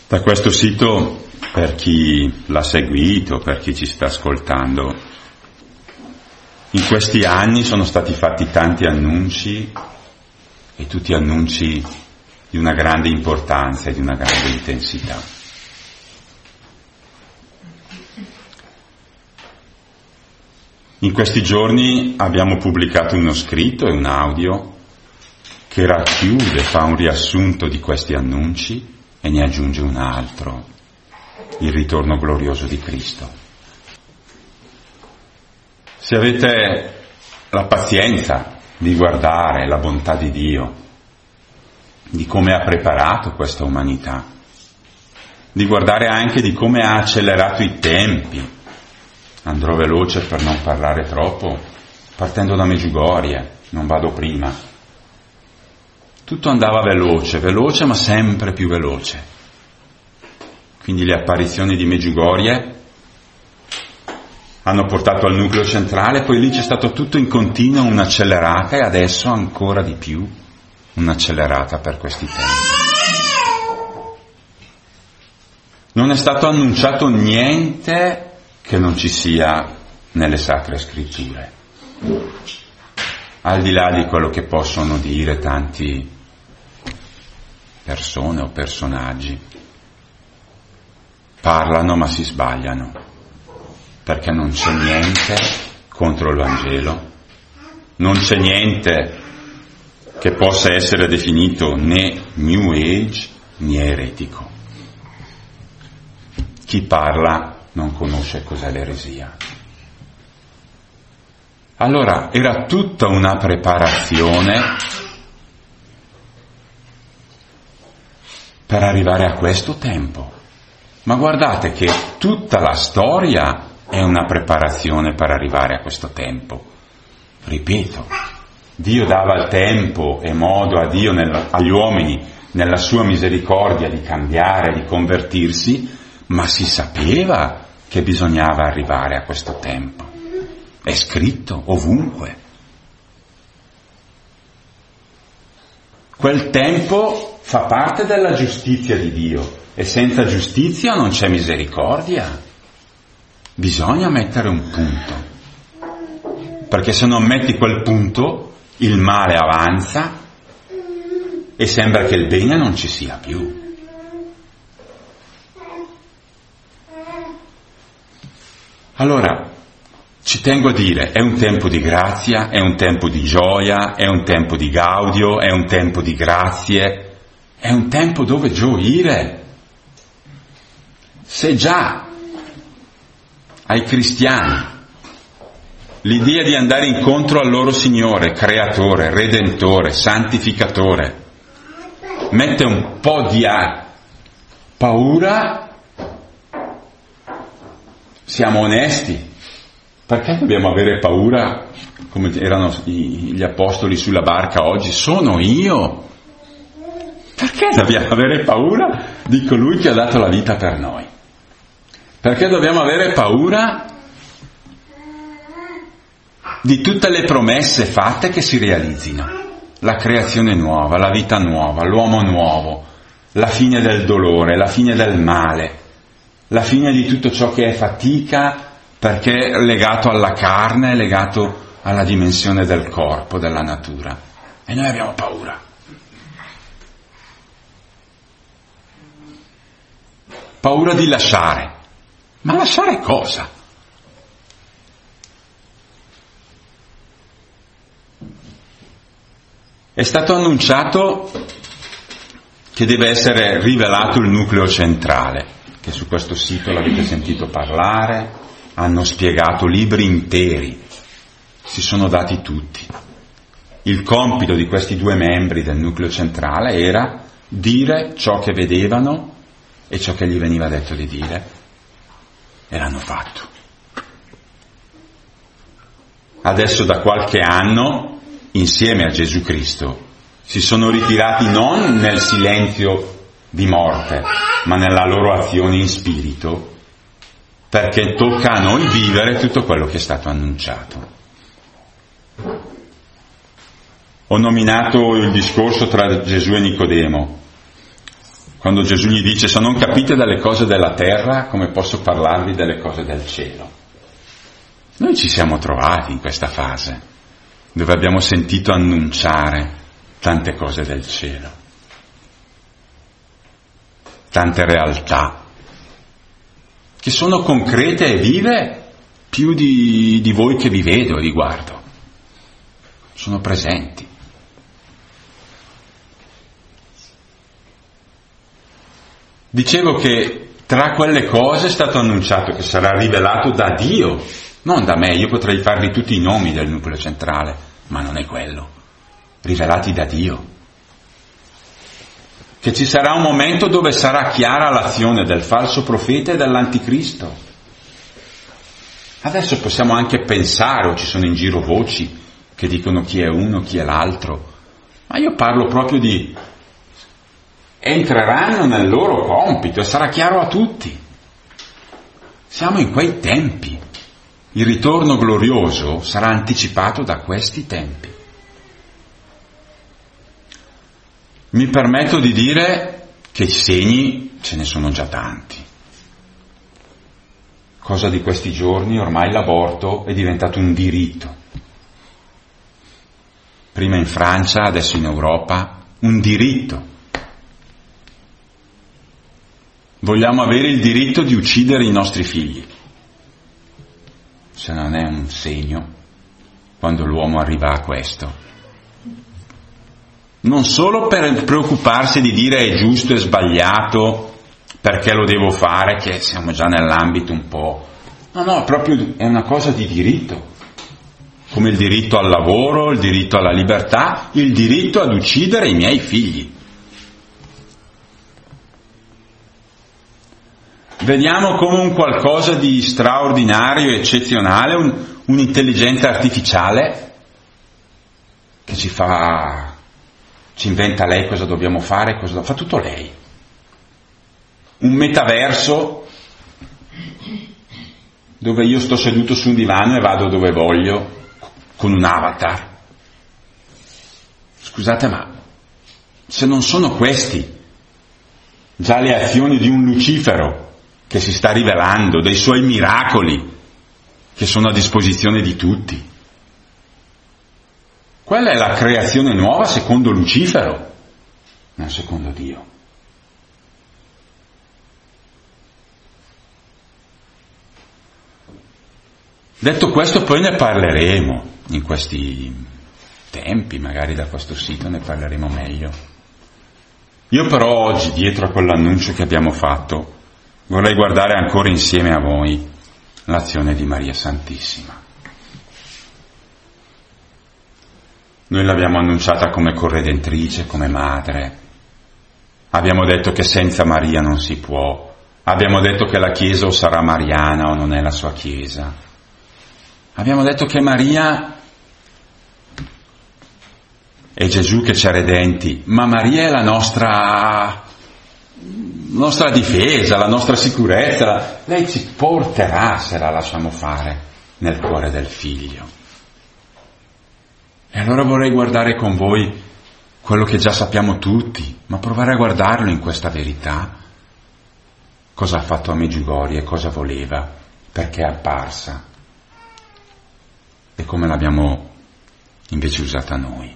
Da questo sito, per chi l'ha seguito, per chi ci sta ascoltando, in questi anni sono stati fatti tanti annunci, e tutti annunci di una grande importanza e di una grande intensità. In questi giorni abbiamo pubblicato uno scritto e un audio che racchiude, fa un riassunto di questi annunci e ne aggiunge un altro, il ritorno glorioso di Cristo. Se avete la pazienza di guardare la bontà di Dio, di come ha preparato questa umanità, di guardare anche di come ha accelerato i tempi, andrò veloce per non parlare troppo, partendo da Medjugorje, non vado prima. Tutto andava veloce, ma sempre più veloce. Quindi le apparizioni di Medjugorje hanno portato al nucleo centrale, poi lì c'è stato tutto in continuo, un'accelerata, e adesso ancora di più un'accelerata per questi tempi. Non è stato annunciato niente che non ci sia nelle Sacre Scritture, al di là di quello che possono dire tanti persone o personaggi. Parlano ma si sbagliano, perché non c'è niente contro il Vangelo, non c'è niente che possa essere definito né New Age né eretico. Chi parla non conosce cos'è l'eresia. Allora, era tutta una preparazione per arrivare a questo tempo. Ma guardate che tutta la storia è una preparazione per arrivare a questo tempo. Ripeto, Dio dava il tempo e modo a Dio agli uomini nella sua misericordia di cambiare, di convertirsi, ma si sapeva che bisognava arrivare a questo tempo. È scritto ovunque. Quel tempo fa parte della giustizia di Dio, e senza giustizia non c'è misericordia. Bisogna mettere un punto, perché se non metti quel punto il male avanza e sembra che il bene non ci sia più. Allora, ci tengo a dire, è un tempo di grazia, è un tempo di gioia, è un tempo di gaudio, è un tempo di grazie, è un tempo dove gioire. Se già ai cristiani l'idea di andare incontro al loro Signore, Creatore, Redentore, Santificatore, mette un po' di paura, siamo onesti. Perché dobbiamo avere paura, come erano gli apostoli sulla barca oggi? Sono io. Perché dobbiamo avere paura di colui che ha dato la vita per noi? Perché dobbiamo avere paura di tutte le promesse fatte che si realizzino? La creazione nuova, la vita nuova, l'uomo nuovo, la fine del dolore, la fine del male, la fine di tutto ciò che è fatica, perché è legato alla carne, è legato alla dimensione del corpo, della natura. E noi abbiamo paura. Paura di lasciare. Ma lasciare cosa? È stato annunciato che deve essere rivelato il nucleo centrale, che su questo sito l'avete sentito parlare. Hanno spiegato libri interi, si sono dati tutti. Il compito di questi due membri del nucleo centrale era dire ciò che vedevano e ciò che gli veniva detto di dire, e l'hanno fatto. Adesso da qualche anno, insieme a Gesù Cristo, si sono ritirati non nel silenzio di morte, ma nella loro azione in spirito, perché tocca a noi vivere tutto quello che è stato annunciato. Ho nominato il discorso tra Gesù e Nicodemo. quando Gesù gli dice: se non capite delle cose della terra, come posso parlarvi delle cose del cielo? Noi ci siamo trovati in questa fase, dove abbiamo sentito annunciare tante cose del cielo, tante realtà, che sono concrete e vive più di voi che vi vedo e vi guardo. Sono presenti. Dicevo che tra quelle cose è stato annunciato che sarà rivelato da Dio, non da me. Io potrei farvi tutti i nomi del nucleo centrale, ma non è quello. Rivelati da Dio. Che ci sarà un momento dove sarà chiara l'azione del falso profeta e dell'anticristo. Adesso possiamo anche pensare, o ci sono in giro voci che dicono chi è uno, chi è l'altro, ma io parlo proprio di entreranno nel loro compito e sarà chiaro a tutti. Siamo in quei tempi. Il ritorno glorioso sarà anticipato da questi tempi. Mi permetto di dire che i segni ce ne sono già tanti. Cosa di questi giorni, ormai l'aborto è diventato un diritto. Prima in Francia, adesso in Europa, un diritto. Vogliamo avere il diritto di uccidere i nostri figli. Se non è un segno, quando l'uomo arriva a questo. Non solo per preoccuparsi di dire è giusto e sbagliato, perché lo devo fare, che siamo già nell'ambito un po'. No, proprio è una cosa di diritto. Come il diritto al lavoro, il diritto alla libertà, il diritto ad uccidere i miei figli. Vediamo come un qualcosa di straordinario e eccezionale, un'intelligenza artificiale che ci inventa lei cosa dobbiamo fare, fa tutto lei. Un metaverso dove io sto seduto su un divano e vado dove voglio con un avatar. Scusate, ma se non sono questi già le azioni di un Lucifero che si sta rivelando, dei suoi miracoli che sono a disposizione di tutti. Quella è la creazione nuova secondo Lucifero, non secondo Dio. Detto questo, poi ne parleremo in questi tempi, magari da questo sito ne parleremo meglio. Io però oggi, dietro a quell'annuncio che abbiamo fatto, vorrei guardare ancora insieme a voi l'azione di Maria Santissima. Noi l'abbiamo annunciata come corredentrice, come madre. Abbiamo detto che senza Maria non si può. Abbiamo detto che la Chiesa o sarà mariana o non è la sua Chiesa. Abbiamo detto che Maria è Gesù che ci ha redenti, ma Maria è la nostra difesa, la nostra sicurezza. Lei ci porterà se la lasciamo fare nel cuore del Figlio. E allora vorrei guardare con voi quello che già sappiamo tutti, ma provare a guardarlo in questa verità. Cosa ha fatto a Medjugorje, cosa voleva, perché è apparsa e come l'abbiamo invece usata noi.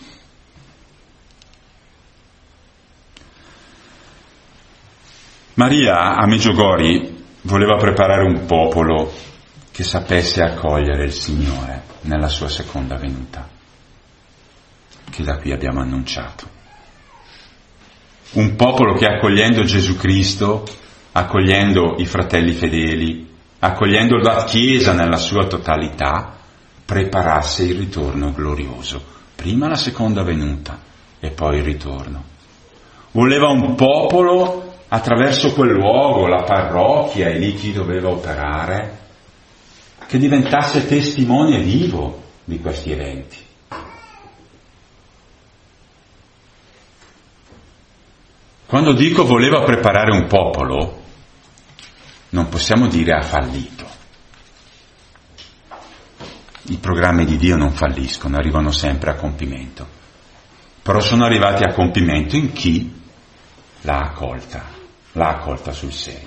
Maria a Medjugorje voleva preparare un popolo che sapesse accogliere il Signore nella sua seconda venuta, che da qui abbiamo annunciato. Un popolo che accogliendo Gesù Cristo, accogliendo i fratelli fedeli, accogliendo la Chiesa nella sua totalità, preparasse il ritorno glorioso. Prima la seconda venuta e poi il ritorno. Voleva un popolo attraverso quel luogo, la parrocchia e lì chi doveva operare, che diventasse testimone vivo di questi eventi. Quando dico voleva preparare un popolo, non possiamo dire ha fallito. I programmi di Dio non falliscono, arrivano sempre a compimento. Però sono arrivati a compimento in chi l'ha accolta sul serio.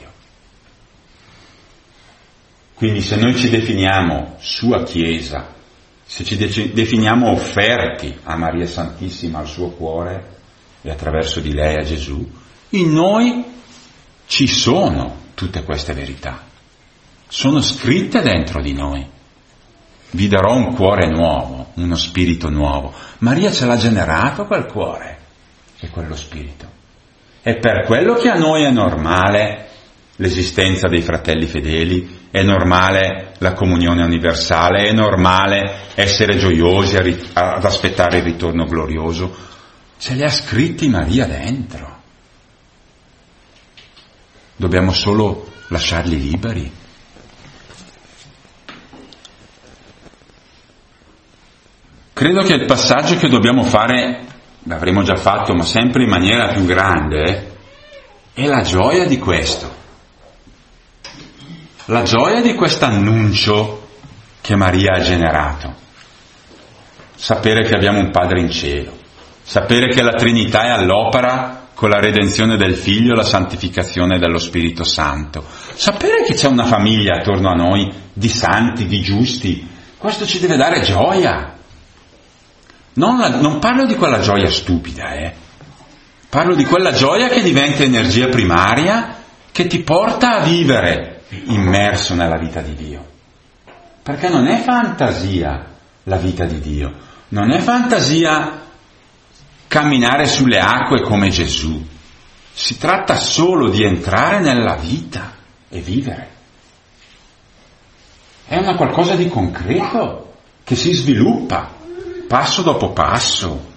Quindi se noi ci definiamo sua Chiesa, se ci definiamo offerti a Maria Santissima, al suo cuore e attraverso di lei a Gesù, in noi ci sono tutte queste verità, sono scritte dentro di noi. Vi darò un cuore nuovo, uno spirito nuovo. Maria ce l'ha generato quel cuore e quello spirito. E per quello che a noi è normale l'esistenza dei fratelli fedeli, è normale la comunione universale, è normale essere gioiosi ad aspettare il ritorno glorioso, ce li ha scritti Maria dentro. Dobbiamo solo lasciarli liberi. Credo che il passaggio che dobbiamo fare, l'avremo già fatto, ma sempre in maniera più grande, è la gioia di questo. La gioia di questo annuncio che Maria ha generato. Sapere che abbiamo un Padre in cielo, sapere che la Trinità è all'opera con la redenzione del Figlio e la santificazione dello Spirito Santo, sapere che c'è una famiglia attorno a noi di santi, di giusti, questo ci deve dare gioia. Non parlo di quella gioia stupida, parlo di quella gioia che diventa energia primaria, che ti porta a vivere immerso nella vita di Dio. Perché non è fantasia la vita di Dio, non è fantasia camminare sulle acque come Gesù. Si tratta solo di entrare nella vita e vivere. È una qualcosa di concreto che si sviluppa passo dopo passo.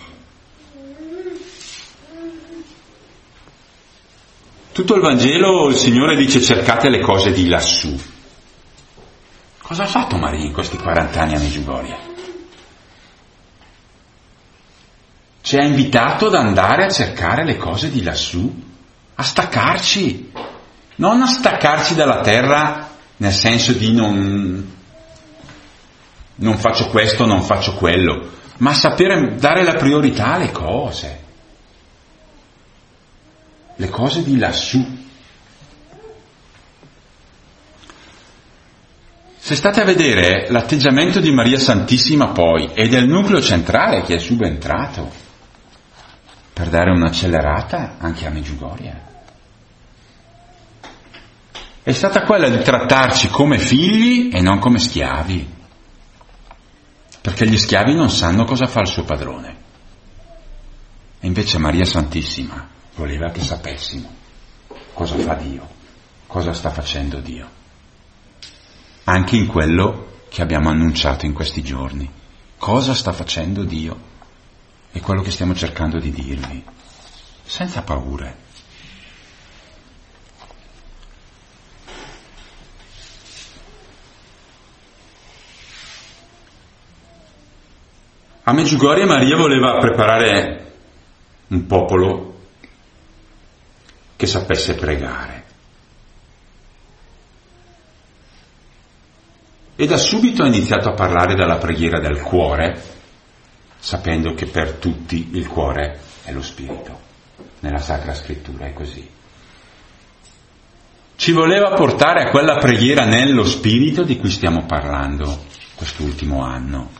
Tutto il Vangelo il Signore dice cercate le cose di lassù. Cosa ha fatto Maria in questi 40 anni a Medjugorje? Ci ha invitato ad andare a cercare le cose di lassù, a staccarci, non a staccarci dalla terra nel senso di non faccio questo, non faccio quello, ma a sapere dare la priorità alle cose. Le cose di lassù. Se state a vedere l'atteggiamento di Maria Santissima poi e del nucleo centrale che è subentrato per dare un'accelerata anche a Medjugorje, è stata quella di trattarci come figli e non come schiavi, perché gli schiavi non sanno cosa fa il suo padrone. E invece Maria Santissima voleva che sapessimo cosa fa Dio, cosa sta facendo Dio, anche in quello che abbiamo annunciato in questi giorni. Cosa sta facendo Dio? È quello che stiamo cercando di dirvi, senza paure. A Medjugorje Maria voleva preparare un popolo che sapesse pregare. E da subito ha iniziato a parlare della preghiera del cuore, sapendo che per tutti il cuore è lo spirito. Nella Sacra Scrittura è così. Ci voleva portare a quella preghiera nello spirito di cui stiamo parlando quest'ultimo anno,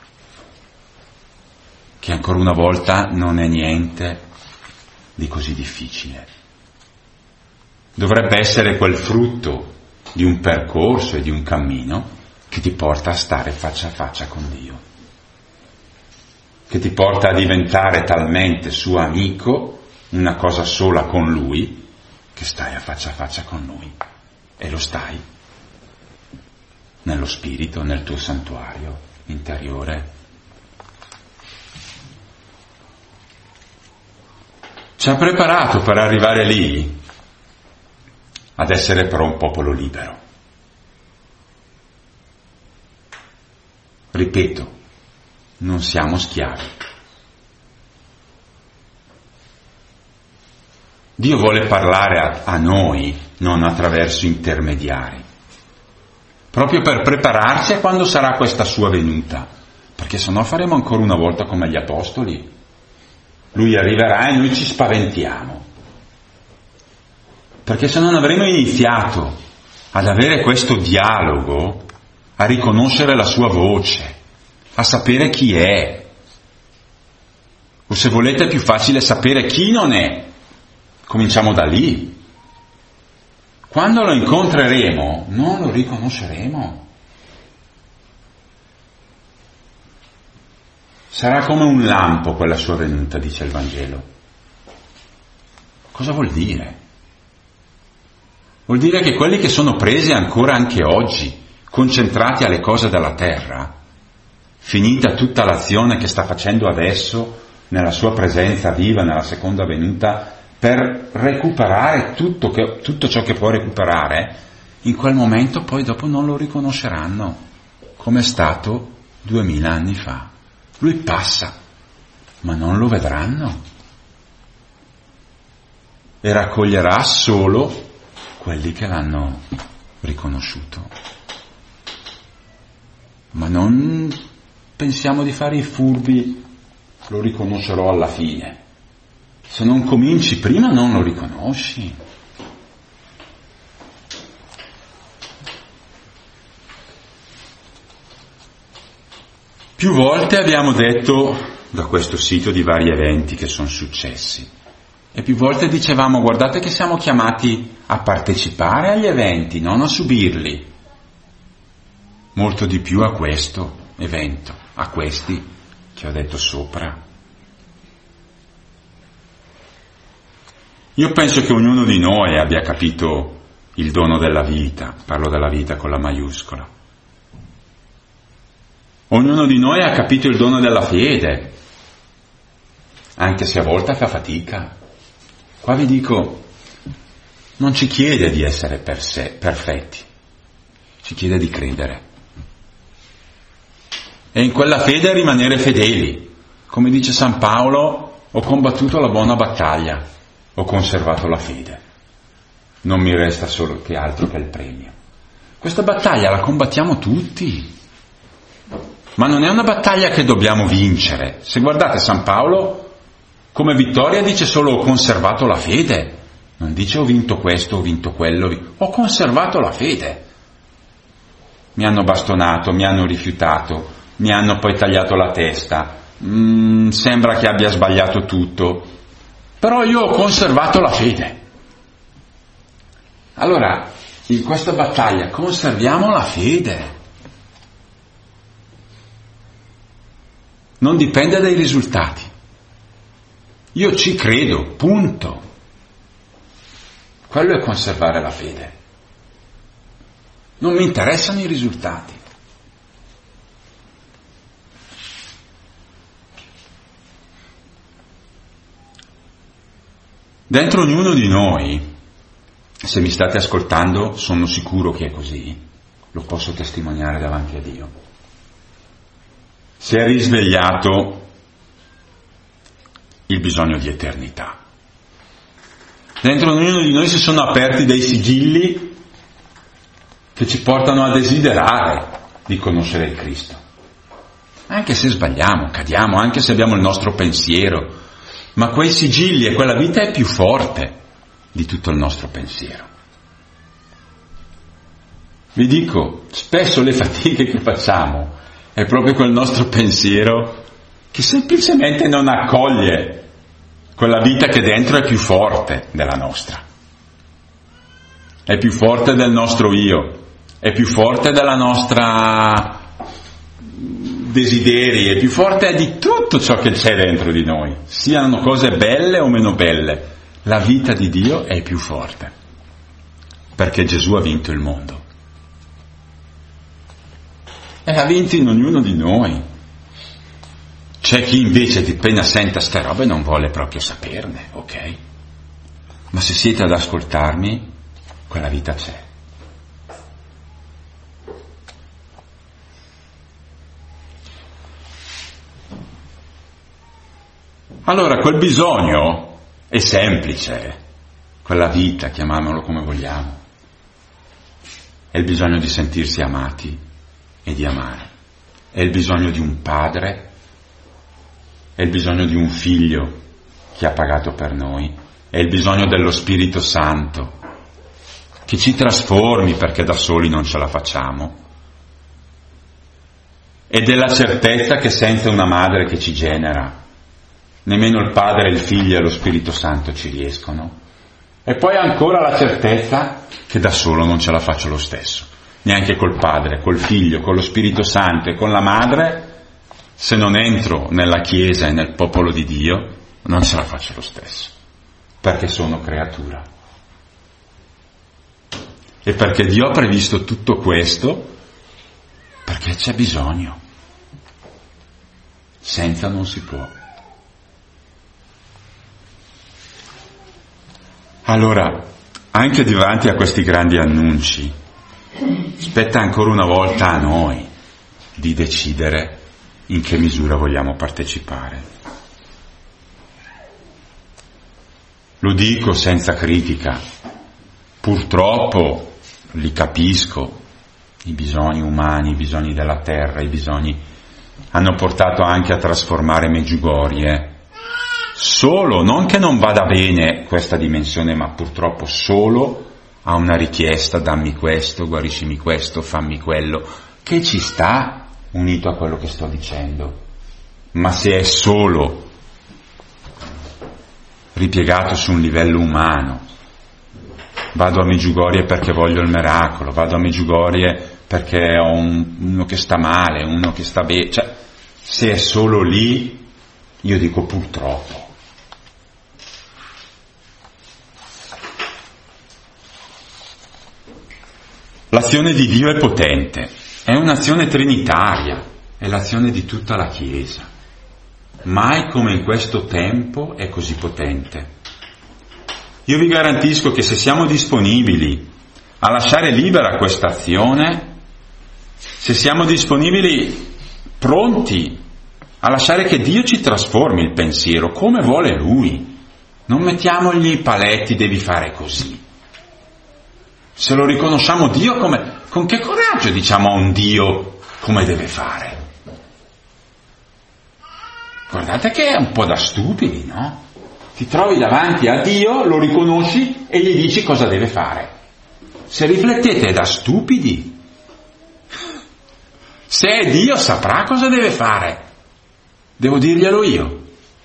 che ancora una volta non è niente di così difficile. Dovrebbe essere quel frutto di un percorso e di un cammino che ti porta a stare faccia a faccia con Dio, che ti porta a diventare talmente suo amico, una cosa sola con Lui, che stai a faccia con Lui. E lo stai nello spirito, nel tuo santuario interiore. Ci ha preparato per arrivare lì ad essere però un popolo libero. Ripeto, non siamo schiavi. Dio vuole parlare a noi, non attraverso intermediari, proprio per prepararci a quando sarà questa sua venuta, perché sennò faremo ancora una volta come gli apostoli. Lui arriverà e noi ci spaventiamo. Perché se non avremo iniziato ad avere questo dialogo, a riconoscere la sua voce, a sapere chi è, o se volete è più facile sapere chi non è, cominciamo da lì. Quando lo incontreremo, non lo riconosceremo. Sarà come un lampo quella sua venuta, dice il Vangelo. Cosa vuol dire? Vuol dire che quelli che sono presi ancora anche oggi, concentrati alle cose della terra, finita tutta l'azione che sta facendo adesso, nella sua presenza viva, nella seconda venuta, per recuperare tutto ciò che può recuperare, in quel momento poi dopo non lo riconosceranno, come è stato 2000 anni fa. Lui passa, ma non lo vedranno. E raccoglierà solo quelli che l'hanno riconosciuto. Ma non pensiamo di fare i furbi, lo riconoscerò alla fine. Se non cominci prima non lo riconosci. Più volte abbiamo detto da questo sito di vari eventi che sono successi e più volte dicevamo: guardate che siamo chiamati a partecipare agli eventi, non a subirli. Molto di più a questo evento, a questi che ho detto sopra. Io penso che ognuno di noi abbia capito il dono della vita, parlo della vita con la maiuscola. Ognuno di noi ha capito il dono della fede, anche se a volte fa fatica. Qua vi dico, non ci chiede di essere perfetti, ci chiede di credere. E in quella fede rimanere fedeli. Come dice San Paolo, ho combattuto la buona battaglia, ho conservato la fede. Non mi resta solo che altro che il premio. Questa battaglia la combattiamo tutti. Ma non è una battaglia che dobbiamo vincere. Se guardate San Paolo, come vittoria dice solo ho conservato la fede. Non dice ho vinto questo, ho vinto quello. Ho conservato la fede. Mi hanno bastonato, mi hanno rifiutato, mi hanno poi tagliato la testa. Sembra che abbia sbagliato tutto. Però io ho conservato la fede. Allora, in questa battaglia conserviamo la fede. Non dipende dai risultati. Io ci credo, punto. Quello è conservare la fede. Non mi interessano i risultati. Dentro ognuno di noi, se mi state ascoltando, sono sicuro che è così, lo posso testimoniare davanti a Dio. Si è risvegliato il bisogno di eternità. Dentro ognuno di noi si sono aperti dei sigilli che ci portano a desiderare di conoscere il Cristo. Anche se sbagliamo, cadiamo, anche se abbiamo il nostro pensiero, ma quei sigilli e quella vita è più forte di tutto il nostro pensiero. Vi dico, spesso le fatiche che facciamo è proprio quel nostro pensiero che semplicemente non accoglie quella vita che dentro è più forte della nostra. È più forte del nostro io, è più forte della nostra desideri, è più forte di tutto ciò che c'è dentro di noi, siano cose belle o meno belle. La vita di Dio è più forte, perché Gesù ha vinto il mondo. E ha vinto in ognuno di noi. C'è chi invece di appena senta ste robe non vuole proprio saperne, ok? Ma se siete ad ascoltarmi, quella vita c'è. Allora, quel bisogno è semplice, quella vita, chiamiamolo come vogliamo. È il bisogno di sentirsi amati e di amare. È il bisogno di un padre, è il bisogno di un figlio che ha pagato per noi, è il bisogno dello Spirito Santo che ci trasformi perché da soli non ce la facciamo, e della certezza che senza una madre che ci genera, nemmeno il Padre, il Figlio e lo Spirito Santo ci riescono. E poi ancora la certezza che da solo non ce la faccio lo stesso, neanche col Padre, col Figlio, con lo Spirito Santo e con la Madre, se non entro nella Chiesa e nel popolo di Dio, non ce la faccio lo stesso, perché sono creatura. E perché Dio ha previsto tutto questo, perché c'è bisogno. Senza non si può. Allora, anche davanti a questi grandi annunci, spetta ancora una volta a noi di decidere in che misura vogliamo partecipare. Lo dico senza critica, purtroppo li capisco, i bisogni umani, i bisogni della terra, i bisogni hanno portato anche a trasformare Medjugorje. Solo, non che non vada bene questa dimensione, ma purtroppo solo a una richiesta: dammi questo, guariscimi questo, fammi quello, che ci sta unito a quello che sto dicendo. Ma se è solo ripiegato su un livello umano, vado a Medjugorje perché voglio il miracolo, vado a Medjugorje perché ho uno che sta male, uno che sta bene, cioè, se è solo lì, io dico purtroppo. L'azione di Dio è potente, è un'azione trinitaria, è l'azione di tutta la Chiesa. Mai come in questo tempo è così potente. Io vi garantisco che se siamo disponibili a lasciare libera questa azione, se siamo disponibili, pronti a lasciare che Dio ci trasformi il pensiero come vuole Lui, non mettiamogli i paletti, devi fare così. Se lo riconosciamo Dio come, con che coraggio diciamo a un Dio come deve fare? Guardate che è un po' da stupidi, no? Ti trovi davanti a Dio, lo riconosci e gli dici cosa deve fare. Se riflettete è da stupidi. Se è Dio saprà cosa deve fare. Devo dirglielo io.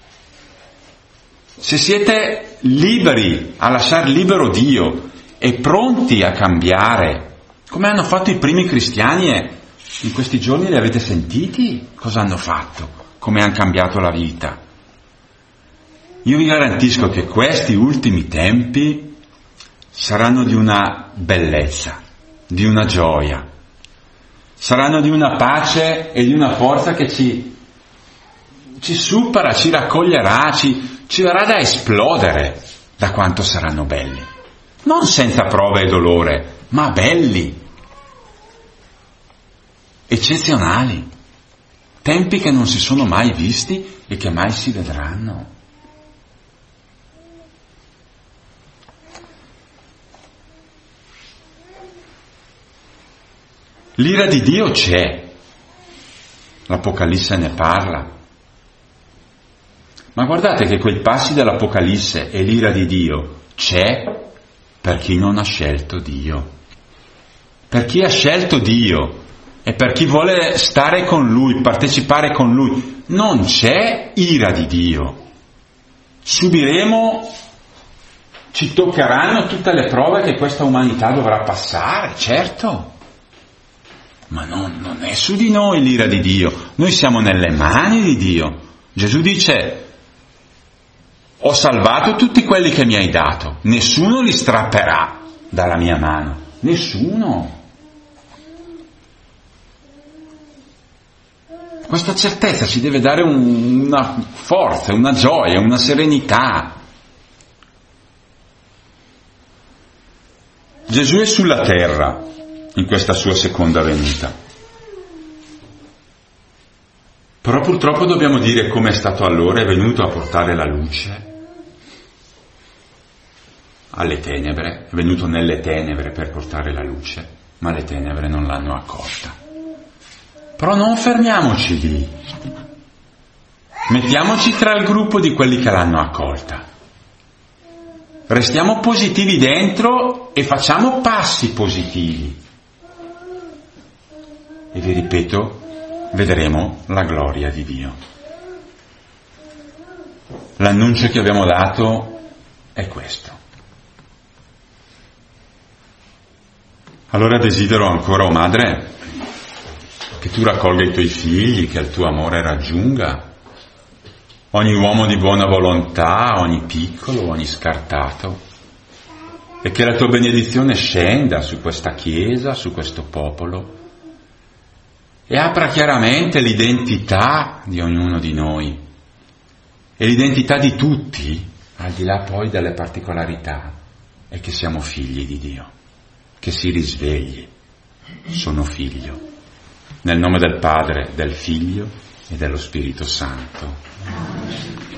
Se siete liberi a lasciar libero Dio e pronti a cambiare, come hanno fatto i primi cristiani, e in questi giorni li avete sentiti cosa hanno fatto, come hanno cambiato la vita. Io vi garantisco che questi ultimi tempi saranno di una bellezza, di una gioia, saranno di una pace e di una forza che ci supera, ci raccoglierà, ci verrà da esplodere da quanto saranno belli. Non senza prova e dolore, ma belli, eccezionali, tempi che non si sono mai visti e che mai si vedranno. L'ira di Dio c'è, l'Apocalisse ne parla, ma guardate che quei passi dell'Apocalisse e l'ira di Dio c'è per chi non ha scelto Dio. Per chi ha scelto Dio e per chi vuole stare con Lui, partecipare con Lui, non c'è ira di Dio. Subiremo, ci toccheranno tutte le prove che questa umanità dovrà passare, certo, ma non è su di noi l'ira di Dio, noi siamo nelle mani di Dio. Gesù dice: ho salvato tutti quelli che mi hai dato, nessuno li strapperà dalla mia mano, nessuno. Questa certezza ci deve dare una forza, una gioia, una serenità. Gesù è sulla terra in questa sua seconda venuta. Però purtroppo dobbiamo dire come è stato allora, è venuto a portare la luce alle tenebre, è venuto nelle tenebre per portare la luce, ma le tenebre non l'hanno accolta. Però non fermiamoci lì, mettiamoci tra il gruppo di quelli che l'hanno accolta. restiamo positivi dentro e facciamo passi positivi. E vi ripeto, vedremo la gloria di Dio. L'annuncio che abbiamo dato è questo. Allora desidero ancora, o Madre, che tu raccolga i tuoi figli, che il tuo amore raggiunga ogni uomo di buona volontà, ogni piccolo, ogni scartato, e che la tua benedizione scenda su questa Chiesa, su questo popolo, e apra chiaramente l'identità di ognuno di noi e l'identità di tutti, al di là poi delle particolarità, è che siamo figli di Dio, che si risvegli, sono figlio, nel nome del Padre, del Figlio e dello Spirito Santo.